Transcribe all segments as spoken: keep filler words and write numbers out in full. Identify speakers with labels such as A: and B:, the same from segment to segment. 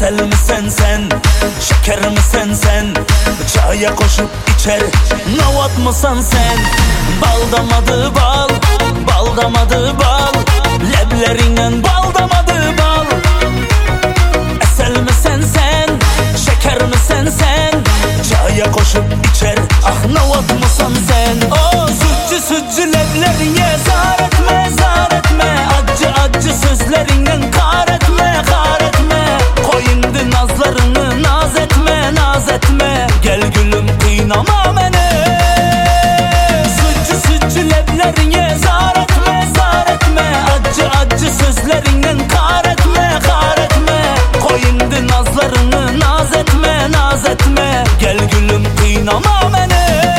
A: Esel misin sen, şeker misin sen? Çaya koşup içer navat mısın sen? Bal damadı bal, bal damadı bal, leblerinden bal damadı bal. Esel misin sen, şeker misin sen? Çaya koşup içer ah navat mısın sen? O sütçü sütçü leblerine zar etme zar etme, acı acı sözlerinden kar etme kar etme. Koyundu nazlarını naz etme naz etme, gel gülüm kıynama beni. Sütçü sütçü leblerine zar etme zar etme, acı acı sözlerinden kar etme kar etme. Koyundu nazlarını naz etme naz etme, gel gülüm kıynama beni.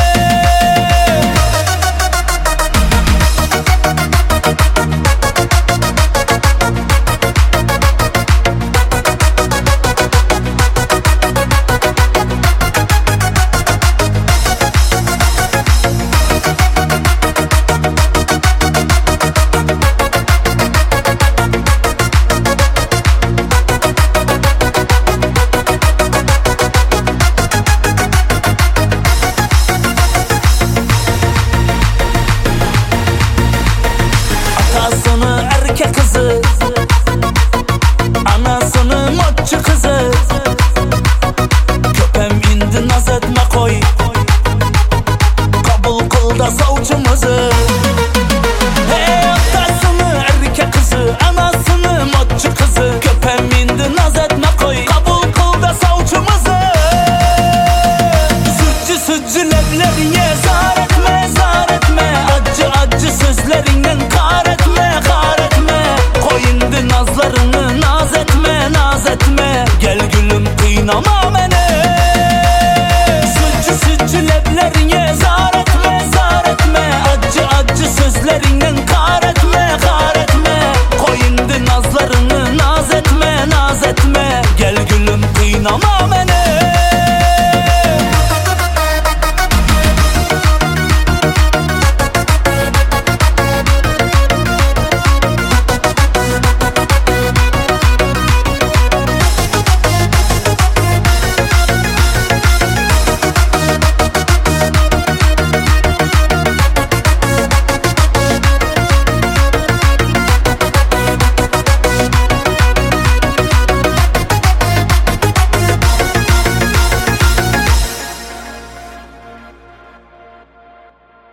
A: Atasını erkek kızı, anasını motçu kızı. Köpem indi naz etme koy, kabul kıl da savcımızı. Hey atasını erkek kızı, anasını motçu kızı. Köpem indi naz etme koy, kabul kıl da savcımızı. Sütçü sütçü leblerine zar etme zar etme, acı acı sözlerinden kar etme kar etme. Koyundu nazlarını naz etme naz etme, gel gülüm kıynama beni. Sütçü sütçü leblerine zar etme zar etme, acı acı sözlerinden kar etme kar etme. Koyundu nazlarını naz etme naz etme, gel gülüm kıynama.